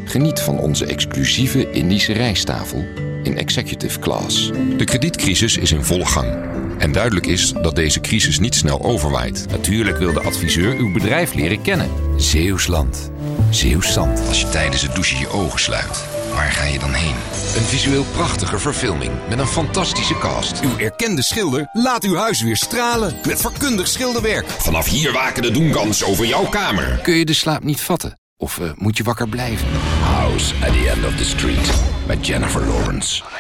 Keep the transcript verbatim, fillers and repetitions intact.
Geniet van onze exclusieve Indische rijsttafel in executive class. De kredietcrisis is in volle gang. En duidelijk is dat deze crisis niet snel overwaait. Natuurlijk wil de adviseur uw bedrijf leren kennen. Zeeuwsland. Zeeuwszand. Als je tijdens het douchen je ogen sluit, waar ga je dan heen? Een visueel prachtige verfilming met een fantastische cast. Uw erkende schilder laat uw huis weer stralen met vakkundig schilderwerk. Vanaf hier waken de doenkans over jouw kamer. Kun je de slaap niet vatten? Of uh, moet je wakker blijven? House at the End of the Street met Jennifer Lawrence.